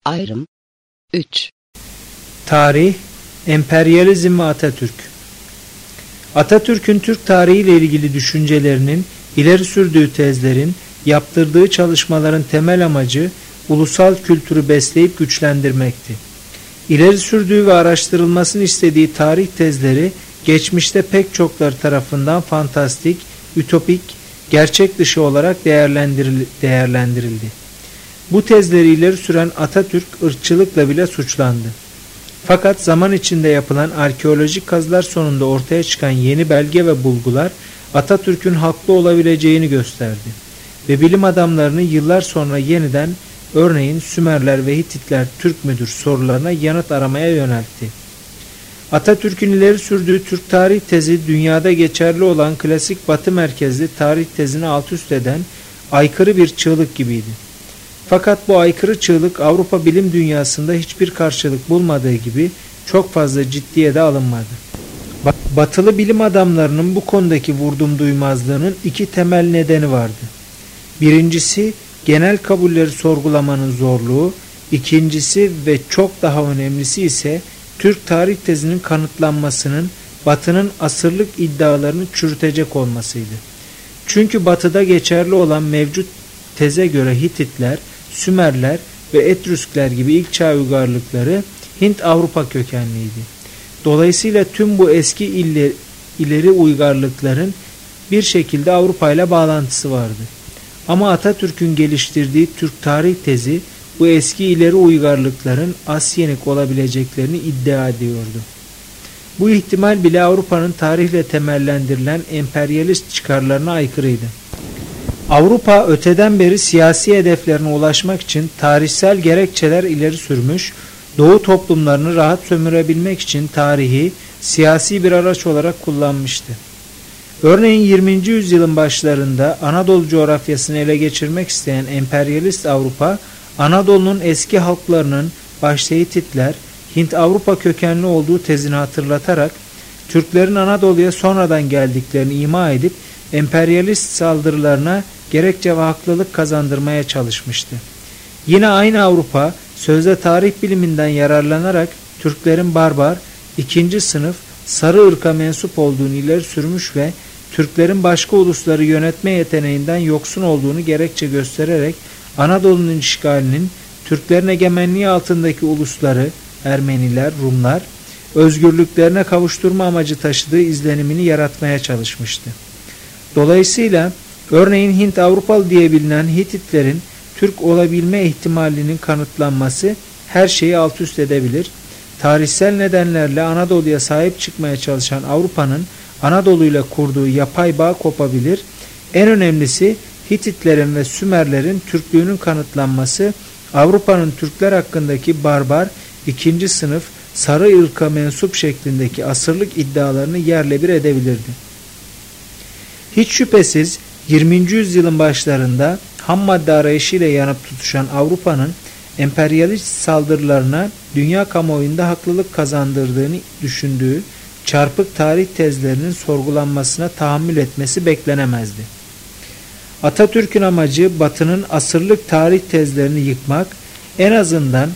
Ayrım 3. Tarih, emperyalizm ve Atatürk. Atatürk'ün Türk tarihiyle ilgili düşüncelerinin, ileri sürdüğü tezlerin, yaptırdığı çalışmaların temel amacı ulusal kültürü besleyip güçlendirmekti. İleri sürdüğü ve araştırılmasını istediği tarih tezleri geçmişte pek çokları tarafından fantastik, ütopik, gerçek dışı olarak değerlendirildi. Bu tezleri ileri süren Atatürk ırkçılıkla bile suçlandı. Fakat zaman içinde yapılan arkeolojik kazılar sonunda ortaya çıkan yeni belge ve bulgular Atatürk'ün haklı olabileceğini gösterdi. Ve bilim adamlarını yıllar sonra yeniden örneğin Sümerler ve Hititler Türk müdür sorularına yanıt aramaya yöneltti. Atatürk'ün ileri sürdüğü Türk tarih tezi dünyada geçerli olan klasik Batı merkezli tarih tezini alt üst eden aykırı bir çığlık gibiydi. Fakat bu aykırı çığlık Avrupa bilim dünyasında hiçbir karşılık bulmadığı gibi çok fazla ciddiye de alınmadı. Batılı bilim adamlarının bu konudaki vurdumduymazlığının iki temel nedeni vardı. Birincisi genel kabulleri sorgulamanın zorluğu, ikincisi ve çok daha önemlisi ise Türk tarih tezinin kanıtlanmasının Batı'nın asırlık iddialarını çürütecek olmasıydı. Çünkü Batı'da geçerli olan mevcut teze göre Hititler, Sümerler ve Etrüskler gibi ilk çağ uygarlıkları Hint-Avrupa kökenliydi. Dolayısıyla tüm bu eski ileri uygarlıkların bir şekilde Avrupa ile bağlantısı vardı. Ama Atatürk'ün geliştirdiği Türk tarih tezi bu eski ileri uygarlıkların Asyanik olabileceklerini iddia ediyordu. Bu ihtimal bile Avrupa'nın tarihle temellendirilen emperyalist çıkarlarına aykırıydı. Avrupa öteden beri siyasi hedeflerine ulaşmak için tarihsel gerekçeler ileri sürmüş, Doğu toplumlarını rahat sömürebilmek için tarihi siyasi bir araç olarak kullanmıştı. Örneğin 20. yüzyılın başlarında Anadolu coğrafyasını ele geçirmek isteyen emperyalist Avrupa, Anadolu'nun eski halklarının başta Hititler, Hint-Avrupa kökenli olduğu tezini hatırlatarak Türklerin Anadolu'ya sonradan geldiklerini ima edip emperyalist saldırılarına gerekçe ve haklılık kazandırmaya çalışmıştı. Yine aynı Avrupa sözde tarih biliminden yararlanarak Türklerin barbar, ikinci sınıf, sarı ırka mensup olduğunu ileri sürmüş ve Türklerin başka ulusları yönetme yeteneğinden yoksun olduğunu gerekçe göstererek Anadolu'nun işgalinin Türklerin egemenliği altındaki ulusları, Ermeniler, Rumlar, özgürlüklerine kavuşturma amacı taşıdığı izlenimini yaratmaya çalışmıştı. Dolayısıyla örneğin Hint-Avrupalı diye bilinen Hititlerin Türk olabilme ihtimalinin kanıtlanması her şeyi alt üst edebilir. Tarihsel nedenlerle Anadolu'ya sahip çıkmaya çalışan Avrupa'nın Anadolu ile kurduğu yapay bağ kopabilir. En önemlisi Hititlerin ve Sümerlerin Türklüğünün kanıtlanması Avrupa'nın Türkler hakkındaki barbar, ikinci sınıf, sarı ırka mensup şeklindeki asırlık iddialarını yerle bir edebilirdi. Hiç şüphesiz 20. yüzyılın başlarında ham madde arayışıyla yanıp tutuşan Avrupa'nın emperyalist saldırılarına dünya kamuoyunda haklılık kazandırdığını düşündüğü çarpık tarih tezlerinin sorgulanmasına tahammül etmesi beklenemezdi. Atatürk'ün amacı Batı'nın asırlık tarih tezlerini yıkmak, en azından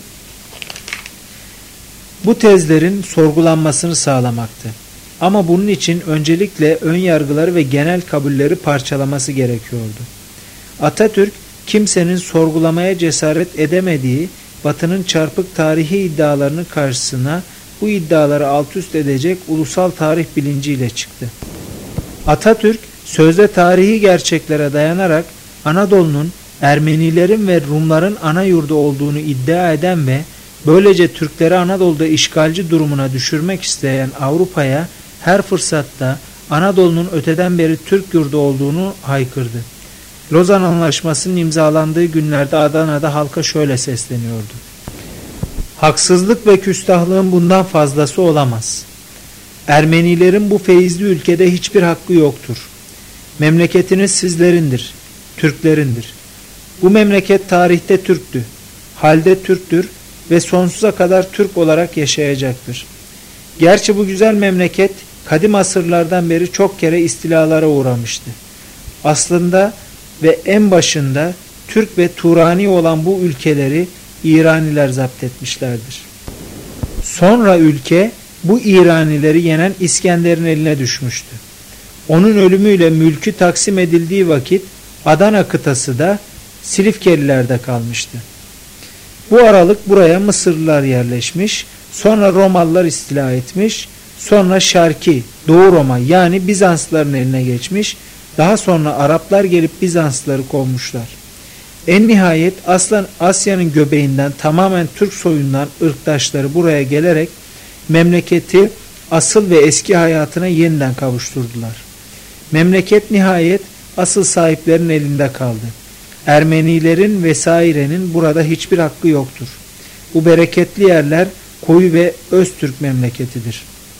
bu tezlerin sorgulanmasını sağlamaktı. Ama bunun için öncelikle ön yargıları ve genel kabulleri parçalaması gerekiyordu. Atatürk, kimsenin sorgulamaya cesaret edemediği Batı'nın çarpık tarihi iddialarının karşısına bu iddiaları alt üst edecek ulusal tarih bilinciyle çıktı. Atatürk, sözde tarihi gerçeklere dayanarak Anadolu'nun Ermenilerin ve Rumların ana yurdu olduğunu iddia eden ve böylece Türkleri Anadolu'da işgalci durumuna düşürmek isteyen Avrupa'ya her fırsatta Anadolu'nun öteden beri Türk yurdu olduğunu haykırdı. Lozan Anlaşması'nın imzalandığı günlerde Adana'da halka şöyle sesleniyordu: "Haksızlık ve küstahlığın bundan fazlası olamaz. Ermenilerin bu feyizli ülkede hiçbir hakkı yoktur. Memleketiniz sizlerindir, Türklerindir. Bu memleket tarihte Türktü, halde Türktür ve sonsuza kadar Türk olarak yaşayacaktır. Gerçi bu güzel memleket kadim asırlardan beri çok kere istilalara uğramıştı. Aslında ve en başında Türk ve Turani olan bu ülkeleri İraniler zapt etmişlerdir. Sonra ülke bu İranileri yenen İskender'in eline düşmüştü. Onun ölümüyle mülkü taksim edildiği vakit Adana kıtası da Silifkelilerde kalmıştı. Bu aralık buraya Mısırlılar yerleşmiş, sonra Romalılar istila etmiş, sonra Şarki, Doğu Roma yani Bizanslıların eline geçmiş, daha sonra Araplar gelip Bizanslıları kovmuşlar. En nihayet Asya'nın göbeğinden tamamen Türk soyundan ırktaşları buraya gelerek memleketi asıl ve eski hayatına yeniden kavuşturdular. Memleket nihayet asıl sahiplerin elinde kaldı. Ermenilerin vesairenin burada hiçbir hakkı yoktur. Bu bereketli yerler Koyu ve Öztürk memleketidir.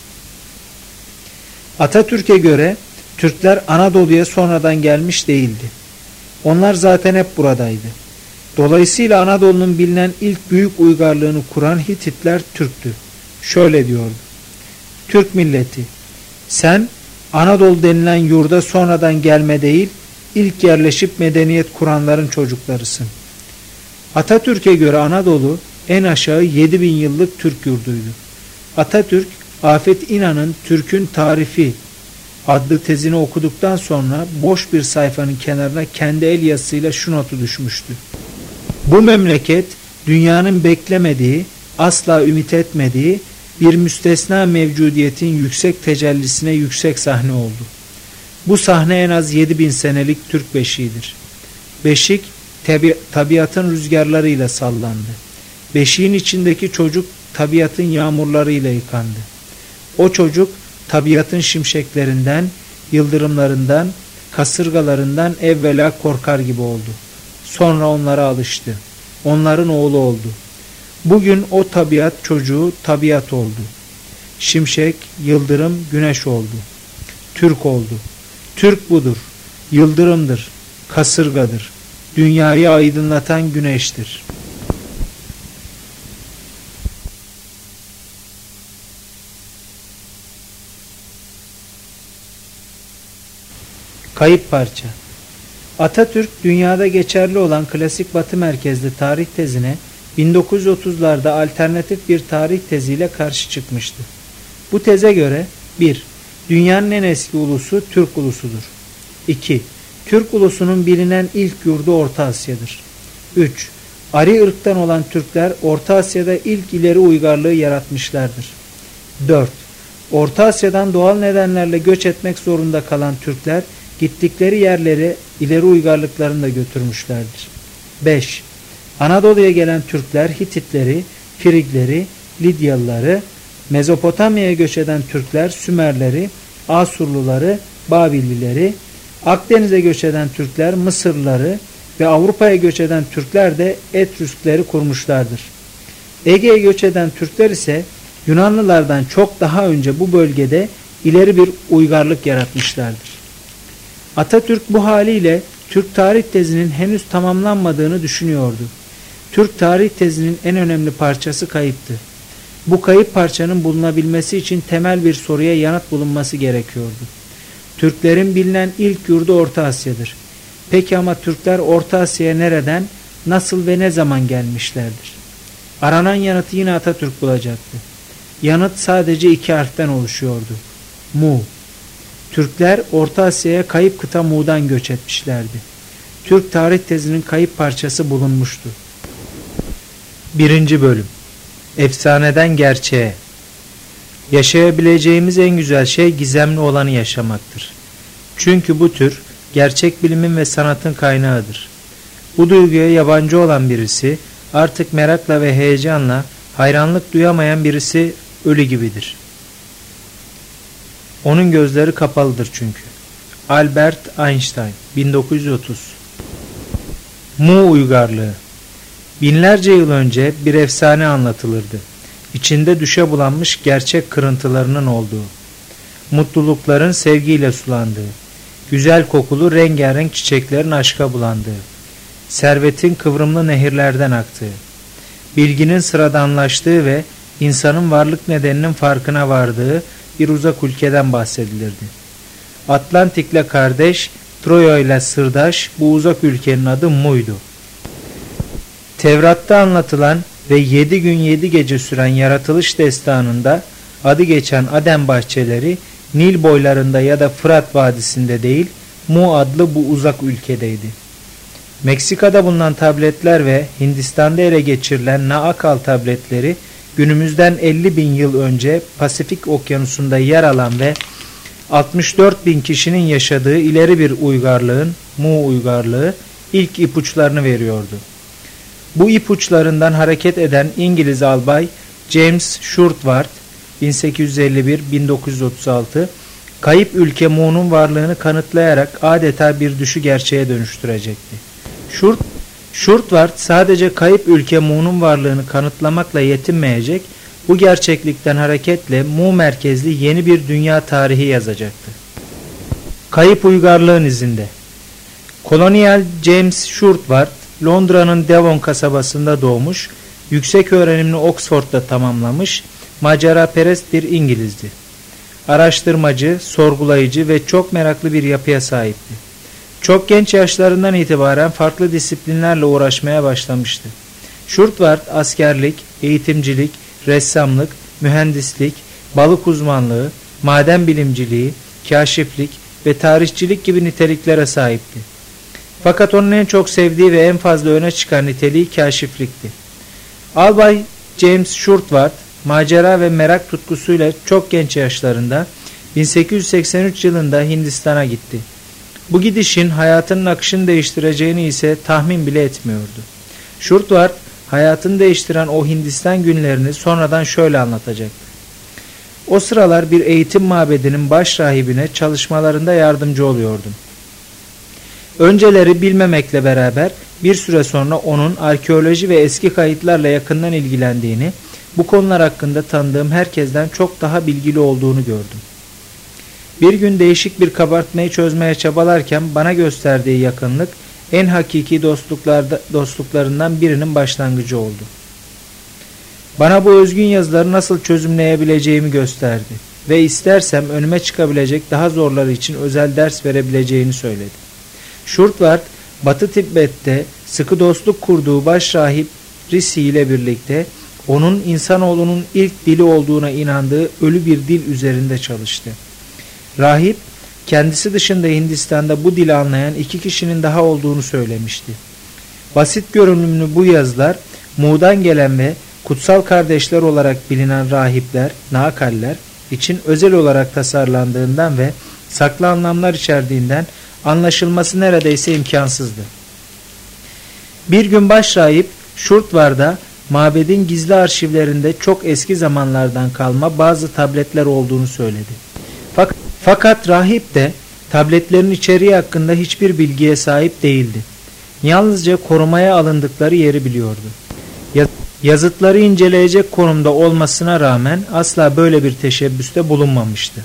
Atatürk'e göre Türkler Anadolu'ya sonradan gelmiş değildi. Onlar zaten hep buradaydı. Dolayısıyla Anadolu'nun bilinen ilk büyük uygarlığını kuran Hititler Türktü. Şöyle diyordu: Türk milleti, sen Anadolu denilen yurda sonradan gelme değil, ilk yerleşip medeniyet kuranların çocuklarısın. Atatürk'e göre Anadolu en aşağı 7000 yıllık Türk yurduydu. Atatürk, Afet İnan'ın Türk'ün Tarifi adlı tezini okuduktan sonra boş bir sayfanın kenarına kendi el yazısıyla şu notu düşmüştü: Bu memleket dünyanın beklemediği, asla ümit etmediği bir müstesna mevcudiyetin yüksek tecellisine yüksek sahne oldu. Bu sahne en az 7000 senelik Türk beşiğidir. Beşik tabiatın rüzgarlarıyla sallandı. Beşiğin içindeki çocuk tabiatın yağmurlarıyla yıkandı. O çocuk tabiatın şimşeklerinden, yıldırımlarından, kasırgalarından evvela korkar gibi oldu. Sonra onlara alıştı. Onların oğlu oldu. Bugün o tabiat çocuğu tabiat oldu. Şimşek, yıldırım, güneş oldu. Türk oldu. Türk budur. Yıldırımdır. Kasırgadır. Dünyayı aydınlatan güneştir. Kayıp parça. Atatürk dünyada geçerli olan klasik batı merkezli tarih tezine 1930'larda alternatif bir tarih teziyle karşı çıkmıştı. Bu teze göre 1. Dünyanın en eski ulusu Türk ulusudur. 2. Türk ulusunun bilinen ilk yurdu Orta Asya'dır. 3. Ari ırktan olan Türkler Orta Asya'da ilk ileri uygarlığı yaratmışlardır. 4. Orta Asya'dan doğal nedenlerle göç etmek zorunda kalan Türkler gittikleri yerlere ileri uygarlıklarını da götürmüşlerdir. 5. Anadolu'ya gelen Türkler Hititleri, Frigleri, Lidyalıları, Mezopotamya'ya göç eden Türkler Sümerleri, Asurluları, Babillileri, Akdeniz'e göç eden Türkler Mısırlıları ve Avrupa'ya göç eden Türkler de Etrüskleri kurmuşlardır. Ege'ye göç eden Türkler ise Yunanlılardan çok daha önce bu bölgede ileri bir uygarlık yaratmışlardır. Atatürk bu haliyle Türk tarih tezinin henüz tamamlanmadığını düşünüyordu. Türk tarih tezinin en önemli parçası kayıptı. Bu kayıp parçanın bulunabilmesi için temel bir soruya yanıt bulunması gerekiyordu. Türklerin bilinen ilk yurdu Orta Asya'dır. Peki ama Türkler Orta Asya'ya nereden, nasıl ve ne zaman gelmişlerdir? Aranan yanıtı yine Atatürk bulacaktı. Yanıt sadece 2 harften oluşuyordu: Mu. Türkler Orta Asya'ya kayıp kıta Mu'dan göç etmişlerdi. Türk tarih tezinin kayıp parçası bulunmuştu. 1. Bölüm. Efsaneden gerçeğe. Yaşayabileceğimiz en güzel şey gizemli olanı yaşamaktır. Çünkü bu tür gerçek bilimin ve sanatın kaynağıdır. Bu duyguya yabancı olan birisi, artık merakla ve heyecanla hayranlık duyamayan birisi ölü gibidir. Onun gözleri kapalıdır çünkü. Albert Einstein, 1930. Mu uygarlığı. Binlerce yıl önce bir efsane anlatılırdı. İçinde düşe bulanmış gerçek kırıntılarının olduğu, mutlulukların sevgiyle sulandığı, güzel kokulu rengarenk çiçeklerin aşka bulandığı, servetin kıvrımlı nehirlerden aktığı, bilginin sıradanlaştığı ve insanın varlık nedeninin farkına vardığı bir uzak ülkeden bahsedilirdi. Atlantik'le kardeş, Troya ile sırdaş bu uzak ülkenin adı Mu'ydu. Tevrat'ta anlatılan ve 7 gün 7 gece süren yaratılış destanında adı geçen Adem bahçeleri Nil boylarında ya da Fırat Vadisi'nde değil, Mu adlı bu uzak ülkedeydi. Meksika'da bulunan tabletler ve Hindistan'da ele geçirilen Naakal tabletleri günümüzden 50 bin yıl önce Pasifik Okyanusu'nda yer alan ve 64 bin kişinin yaşadığı ileri bir uygarlığın, Mu uygarlığı ilk ipuçlarını veriyordu. Bu ipuçlarından hareket eden İngiliz albay James Shurtward 1851-1936 kayıp ülke Mu'nun varlığını kanıtlayarak adeta bir düşü gerçeğe dönüştürecekti. Shurtward sadece kayıp ülke Mu'nun varlığını kanıtlamakla yetinmeyecek, bu gerçeklikten hareketle Mu merkezli yeni bir dünya tarihi yazacaktı. Kayıp uygarlığın izinde. Kolonyal James Shurtward, Londra'nın Devon kasabasında doğmuş, yüksek öğrenimini Oxford'da tamamlamış, maceraperest bir İngilizdi. Araştırmacı, sorgulayıcı ve çok meraklı bir yapıya sahipti. Çok genç yaşlarından itibaren farklı disiplinlerle uğraşmaya başlamıştı. Shurtward askerlik, eğitimcilik, ressamlık, mühendislik, balık uzmanlığı, maden bilimciliği, kaşiflik ve tarihçilik gibi niteliklere sahipti. Fakat onun en çok sevdiği ve en fazla öne çıkan niteliği kaşiflikti. Albay James Shurtward, macera ve merak tutkusuyla çok genç yaşlarında 1883 yılında Hindistan'a gitti. Bu gidişin hayatının akışını değiştireceğini ise tahmin bile etmiyordu. Shurtward, hayatını değiştiren o Hindistan günlerini sonradan şöyle anlatacaktı. O sıralar bir eğitim mabedinin baş rahibine çalışmalarında yardımcı oluyordum. Önceleri bilmemekle beraber bir süre sonra onun arkeoloji ve eski kayıtlarla yakından ilgilendiğini, bu konular hakkında tanıdığım herkesten çok daha bilgili olduğunu gördüm. Bir gün değişik bir kabartmayı çözmeye çabalarken bana gösterdiği yakınlık en hakiki dostluklarından birinin başlangıcı oldu. Bana bu özgün yazıları nasıl çözümleyebileceğimi gösterdi ve istersem önüme çıkabilecek daha zorları için özel ders verebileceğini söyledi. Shurtward, Batı Tibet'te sıkı dostluk kurduğu başrahip Risi ile birlikte onun insanoğlunun ilk dili olduğuna inandığı ölü bir dil üzerinde çalıştı. Rahip, kendisi dışında Hindistan'da bu dili anlayan 2 kişinin daha olduğunu söylemişti. Basit görünümlü bu yazılar, Mu'dan gelen ve kutsal kardeşler olarak bilinen rahipler, Naakaller için özel olarak tasarlandığından ve saklı anlamlar içerdiğinden anlaşılması neredeyse imkansızdı. Bir gün başrahip Shurtward'a mabedin gizli arşivlerinde çok eski zamanlardan kalma bazı tabletler olduğunu söyledi. Fakat rahip de tabletlerin içeriği hakkında hiçbir bilgiye sahip değildi. Yalnızca korumaya alındıkları yeri biliyordu. Yazıtları inceleyecek konumda olmasına rağmen asla böyle bir teşebbüste bulunmamıştı.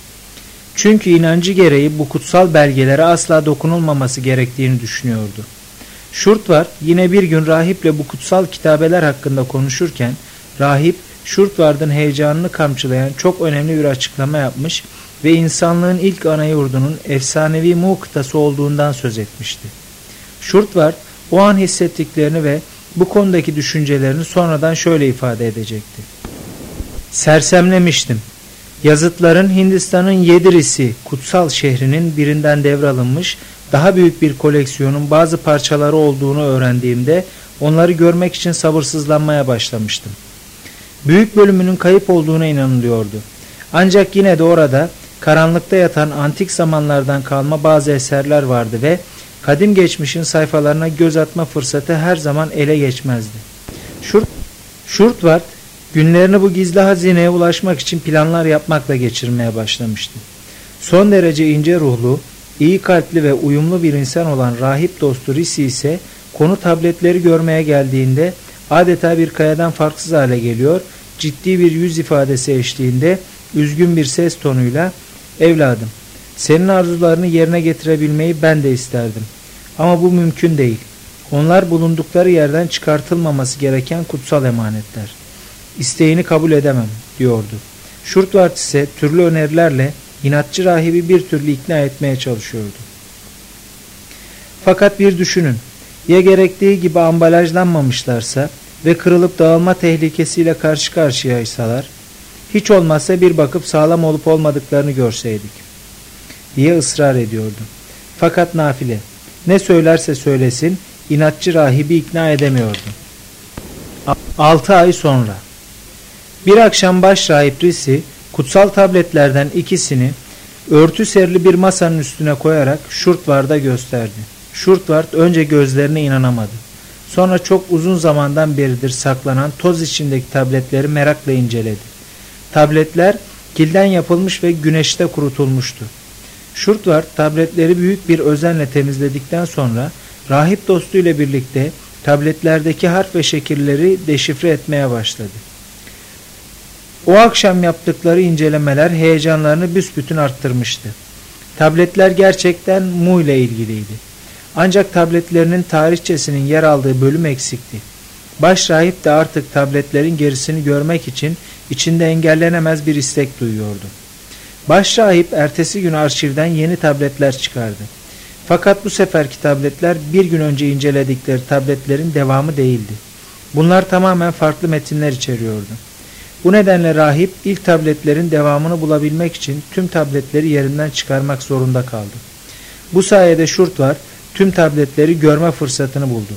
Çünkü inancı gereği bu kutsal belgelere asla dokunulmaması gerektiğini düşünüyordu. Shurtward yine bir gün rahiple bu kutsal kitabeler hakkında konuşurken rahip Shurtward'ın heyecanını kamçılayan çok önemli bir açıklama yapmış ve insanlığın ilk ana yurdunun efsanevi Mu kıtası olduğundan söz etmişti. Shurtward o an hissettiklerini ve bu konudaki düşüncelerini sonradan şöyle ifade edecekti. Sersemlemiştim. Yazıtların Hindistan'ın Yedirisi kutsal şehrinin birinden devralınmış daha büyük bir koleksiyonun bazı parçaları olduğunu öğrendiğimde onları görmek için sabırsızlanmaya başlamıştım. Büyük bölümünün kayıp olduğuna inanılıyordu. Ancak yine de orada karanlıkta yatan antik zamanlardan kalma bazı eserler vardı ve kadim geçmişin sayfalarına göz atma fırsatı her zaman ele geçmezdi. Shurtward günlerini bu gizli hazineye ulaşmak için planlar yapmakla geçirmeye başlamıştı. Son derece ince ruhlu, iyi kalpli ve uyumlu bir insan olan rahip dostu Risi ise konu tabletleri görmeye geldiğinde adeta bir kayadan farksız hale geliyor, ciddi bir yüz ifadesi eşliğinde üzgün bir ses tonuyla "Evladım, senin arzularını yerine getirebilmeyi ben de isterdim. Ama bu mümkün değil. Onlar bulundukları yerden çıkartılmaması gereken kutsal emanetler. İsteğini kabul edemem," diyordu. Shurtward ise türlü önerilerle inatçı rahibi bir türlü ikna etmeye çalışıyordu. Fakat bir düşünün. Ya gerektiği gibi ambalajlanmamışlarsa ve kırılıp dağılma tehlikesiyle karşı karşıyaysalar, hiç olmazsa bir bakıp sağlam olup olmadıklarını görseydik diye ısrar ediyordu. Fakat nafile ne söylerse söylesin inatçı rahibi ikna edemiyordu. 6 ay sonra bir akşam baş rahip Risi kutsal tabletlerden ikisini örtü serili bir masanın üstüne koyarak Şurtvard'a gösterdi. Şurtvard önce gözlerine inanamadı. Sonra çok uzun zamandan beridir saklanan toz içindeki tabletleri merakla inceledi. Tabletler kilden yapılmış ve güneşte kurutulmuştu. Şurtvard tabletleri büyük bir özenle temizledikten sonra rahip dostuyla birlikte tabletlerdeki harf ve şekilleri deşifre etmeye başladı. O akşam yaptıkları incelemeler heyecanlarını büsbütün arttırmıştı. Tabletler gerçekten Mu ile ilgiliydi. Ancak tabletlerinin tarihçesinin yer aldığı bölüm eksikti. Baş rahip de artık tabletlerin gerisini görmek için içinde engellenemez bir istek duyuyordu. Baş rahip ertesi gün arşivden yeni tabletler çıkardı. Fakat bu seferki tabletler bir gün önce inceledikleri tabletlerin devamı değildi. Bunlar tamamen farklı metinler içeriyordu. Bu nedenle rahip ilk tabletlerin devamını bulabilmek için tüm tabletleri yerinden çıkarmak zorunda kaldı. Bu sayede Şurtvard tüm tabletleri görme fırsatını buldu.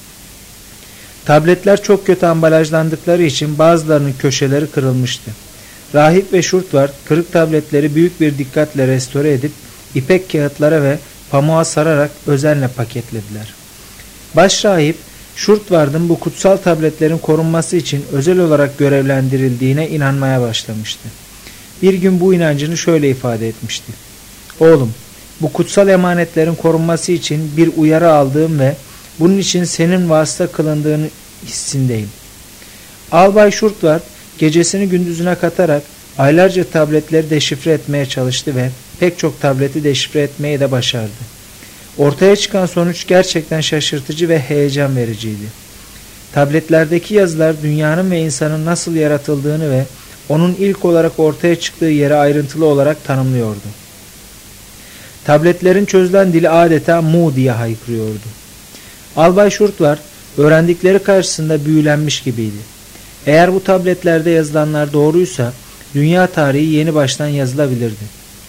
Tabletler çok kötü ambalajlandıkları için bazılarının köşeleri kırılmıştı. Rahip ve Şurtvard kırık tabletleri büyük bir dikkatle restore edip ipek kağıtlara ve pamuğa sararak özenle paketlediler. Baş rahip Şurtvard'ın bu kutsal tabletlerin korunması için özel olarak görevlendirildiğine inanmaya başlamıştı. Bir gün bu inancını şöyle ifade etmişti. Oğlum, bu kutsal emanetlerin korunması için bir uyarı aldığım ve bunun için senin vasıta kılındığını hissindeyim. Albay Şurtvard gecesini gündüzüne katarak aylarca tabletleri deşifre etmeye çalıştı ve pek çok tableti deşifre etmeyi de başardı. Ortaya çıkan sonuç gerçekten şaşırtıcı ve heyecan vericiydi. Tabletlerdeki yazılar dünyanın ve insanın nasıl yaratıldığını ve onun ilk olarak ortaya çıktığı yeri ayrıntılı olarak tanımlıyordu. Tabletlerin çözülen dili adeta Mu diye haykırıyordu. Albay Şurtvard öğrendikleri karşısında büyülenmiş gibiydi. Eğer bu tabletlerde yazılanlar doğruysa dünya tarihi yeni baştan yazılabilirdi.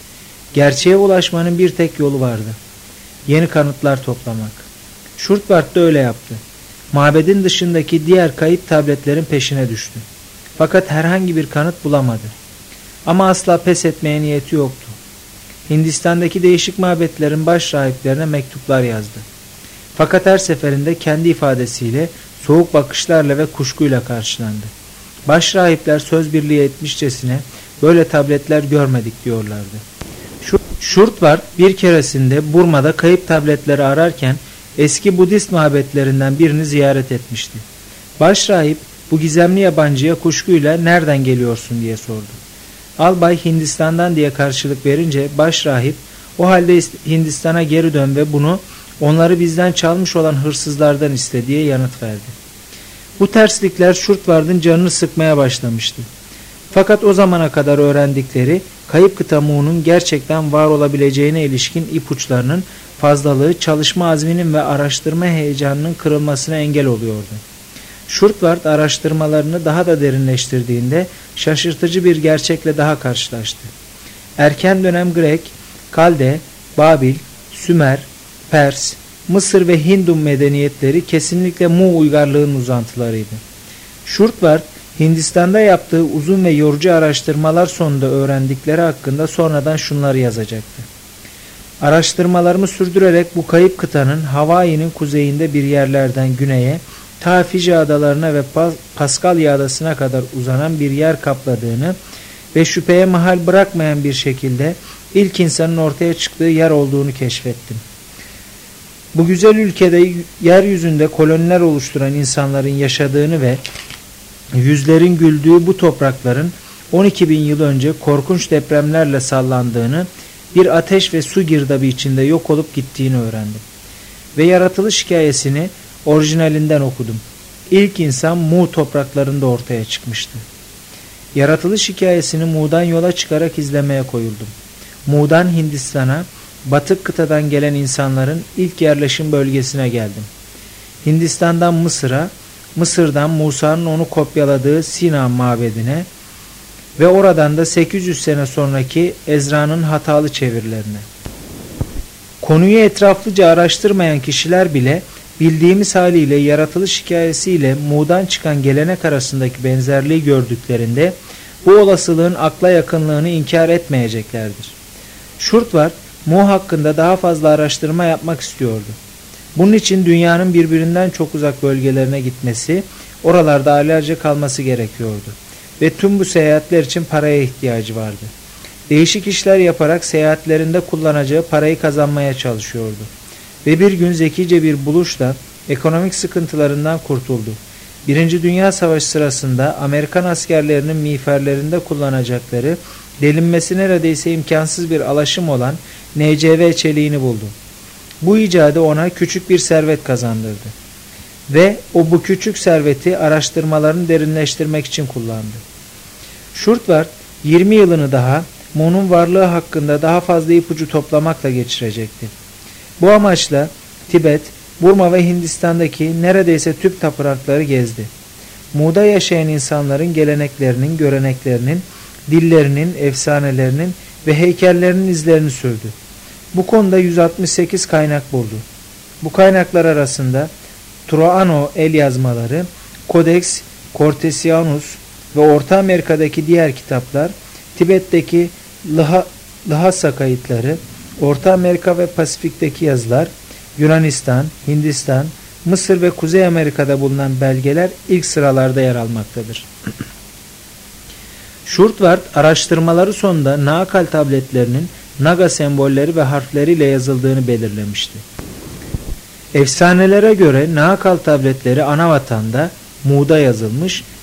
Gerçeğe ulaşmanın bir tek yolu vardı. Yeni kanıtlar toplamak. Şurtvard da öyle yaptı. Mabedin dışındaki diğer kayıp tabletlerin peşine düştü. Fakat herhangi bir kanıt bulamadı. Ama asla pes etmeye niyeti yoktu. Hindistan'daki değişik mabetlerin baş rahiplerine mektuplar yazdı. Fakat her seferinde kendi ifadesiyle soğuk bakışlarla ve kuşkuyla karşılandı. Baş rahipler söz birliği etmişçesine böyle tabletler görmedik diyorlardı. Şurtvard bir keresinde Burma'da kayıp tabletleri ararken eski Budist mabetlerinden birini ziyaret etmişti. Baş rahip bu gizemli yabancıya kuşkuyla nereden geliyorsun diye sordu. Albay Hindistan'dan diye karşılık verince baş rahip o halde Hindistan'a geri dön ve bunu onları bizden çalmış olan hırsızlardan iste diye yanıt verdi. Bu terslikler Şurtvard'ın canını sıkmaya başlamıştı. Fakat o zamana kadar öğrendikleri kayıp kıta Mu'nun gerçekten var olabileceğine ilişkin ipuçlarının fazlalığı çalışma azminin ve araştırma heyecanının kırılmasına engel oluyordu. Şurtvard araştırmalarını daha da derinleştirdiğinde şaşırtıcı bir gerçekle daha karşılaştı. Erken dönem Grek, Kalde, Babil, Sümer, Pers, Mısır ve Hindu medeniyetleri kesinlikle Mu uygarlığının uzantılarıydı. Şurtvard, Hindistan'da yaptığı uzun ve yorucu araştırmalar sonunda öğrendikleri hakkında sonradan şunları yazacaktı. Araştırmalarımı sürdürerek bu kayıp kıtanın Hawaii'nin kuzeyinde bir yerlerden güneye, ta Fiji adalarına ve Paskalya adasına kadar uzanan bir yer kapladığını ve şüpheye mahal bırakmayan bir şekilde ilk insanın ortaya çıktığı yer olduğunu keşfettim. Bu güzel ülkede yeryüzünde koloniler oluşturan insanların yaşadığını ve yüzlerin güldüğü bu toprakların 12 bin yıl önce korkunç depremlerle sallandığını, bir ateş ve su girdabı içinde yok olup gittiğini öğrendim. Ve yaratılış hikayesini orijinalinden okudum. İlk insan Mu topraklarında ortaya çıkmıştı. Yaratılış hikayesini Mu'dan yola çıkarak izlemeye koyuldum. Mu'dan Hindistan'a, batık kıtadan gelen insanların ilk yerleşim bölgesine geldim. Hindistan'dan Mısır'a, Mısır'dan Musa'nın onu kopyaladığı Sina mabedine ve oradan da 800 sene sonraki Ezra'nın hatalı çevirilerine. Konuyu etraflıca araştırmayan kişiler bile bildiğimiz haliyle yaratılış hikayesiyle Mu'dan çıkan gelenek arasındaki benzerliği gördüklerinde bu olasılığın akla yakınlığını inkar etmeyeceklerdir. Schurtwart, Mu hakkında daha fazla araştırma yapmak istiyordu. Bunun için dünyanın birbirinden çok uzak bölgelerine gitmesi, oralarda aylarca kalması gerekiyordu. Ve tüm bu seyahatler için paraya ihtiyacı vardı. Değişik işler yaparak seyahatlerinde kullanacağı parayı kazanmaya çalışıyordu. Ve bir gün zekice bir buluşla ekonomik sıkıntılarından kurtuldu. Birinci Dünya Savaşı sırasında Amerikan askerlerinin miğferlerinde kullanacakları, delinmesi neredeyse imkansız bir alaşım olan NCV çeliğini buldu. Bu icadı ona küçük bir servet kazandırdı. Ve o bu küçük serveti araştırmalarını derinleştirmek için kullandı. Schurtwart 20 yılını daha Mu'nun varlığı hakkında daha fazla ipucu toplamakla geçirecekti. Bu amaçla Tibet, Burma ve Hindistan'daki neredeyse tüm tapınakları gezdi. Mu'da yaşayan insanların geleneklerinin, göreneklerinin, dillerinin, efsanelerinin ve heykellerinin izlerini sürdü. Bu konuda 168 kaynak buldu. Bu kaynaklar arasında Troano el yazmaları, Codex Cortesianus ve Orta Amerika'daki diğer kitaplar, Tibet'teki Lhasa kayıtları, Orta Amerika ve Pasifik'teki yazılar, Yunanistan, Hindistan, Mısır ve Kuzey Amerika'da bulunan belgeler ilk sıralarda yer almaktadır. Schurtwart araştırmaları sonunda Naakal tabletlerinin Naga sembolleri ve harfleriyle yazıldığını belirlemişti. Efsanelere göre Naakal tabletleri Anavatanda, Mu'da yazılmış